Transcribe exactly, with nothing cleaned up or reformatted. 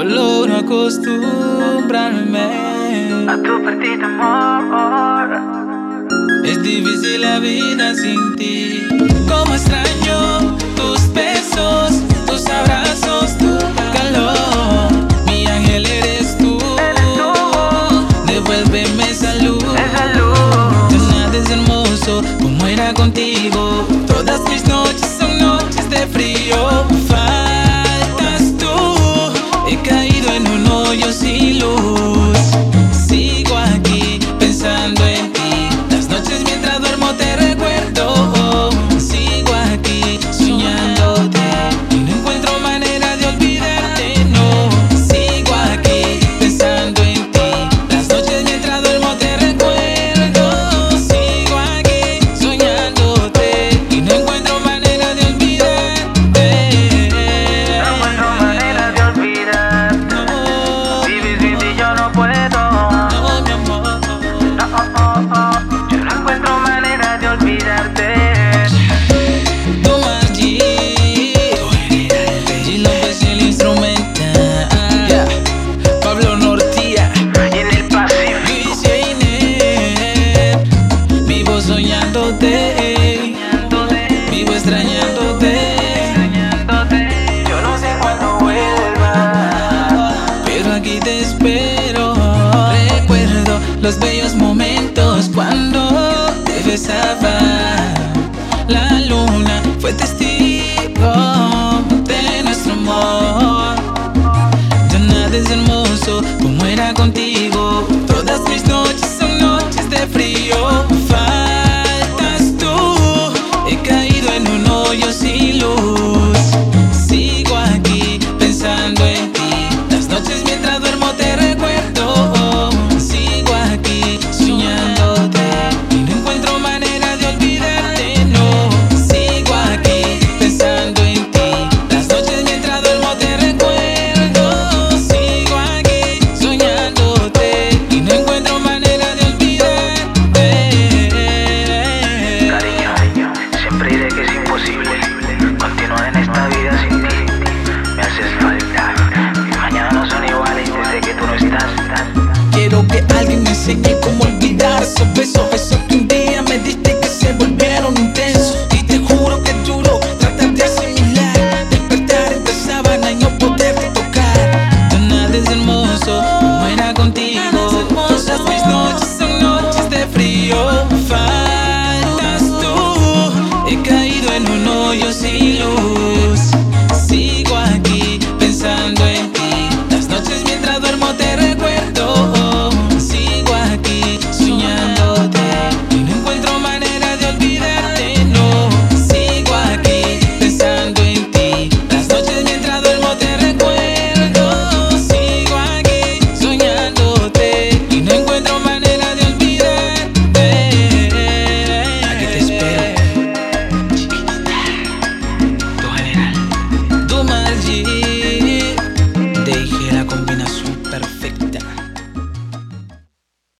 logro acostumbrarme a tu perdida amor. Es difícil la vida sin ti. Cómo extraño tus besos, tus abrazos, tu calor. Mi ángel eres tú, Eres tú. Devuélveme esa luz. Esa luz. Nada es hermoso como era contigo. Todas mis noches son noches de frío. Faltas tú, he caído en un hoyo sin luz. Sigo aquí pensando en ti. Las noches mientras duermo te recuerdo. Sigo aquí soñándote y no encuentro manera de olvidarte, no. Sigo aquí pensando en ti. Las noches mientras duermo te recuerdo. Sigo aquí soñándote y no encuentro manera de olvidarte. No encuentro manera de olvidarte. No, Vivir sin ti yo no puedo. no, mi amor. No, oh, oh, oh. Yo no encuentro manera de olvidarte. Toma G, G López el instrumental. Yeah. Pablo Nortía Y en el Pacífico. Luis Einer. Vivo soñándote, vivo extrañándote. Yo no sé cuándo vuelva, Pero aquí te espero. Recuerdo los bellos momentos cuando te besaba. La luna fue testigo de nuestro amor. Ya nada es hermoso como era contigo.